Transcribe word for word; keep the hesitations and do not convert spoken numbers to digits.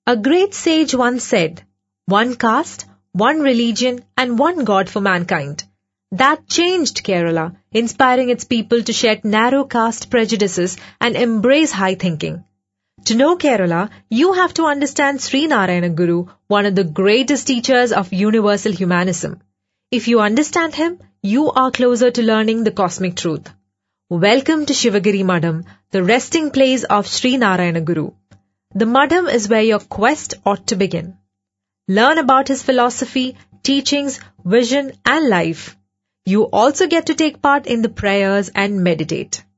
A great sage once said, "One caste, one religion, and one God for mankind." That changed Kerala, inspiring its people to shed narrow caste prejudices and embrace high thinking. To know Kerala, you have to understand Sri Narayana Guru, one of the greatest teachers of universal humanism. If you understand him, you are closer to learning the cosmic truth. Welcome to Shivagiri Madam, the resting place of Sri Narayana Guru. The Madam is where your quest ought to begin. Learn about his philosophy, teachings, vision, and life. You also get to take part in the prayers and meditate.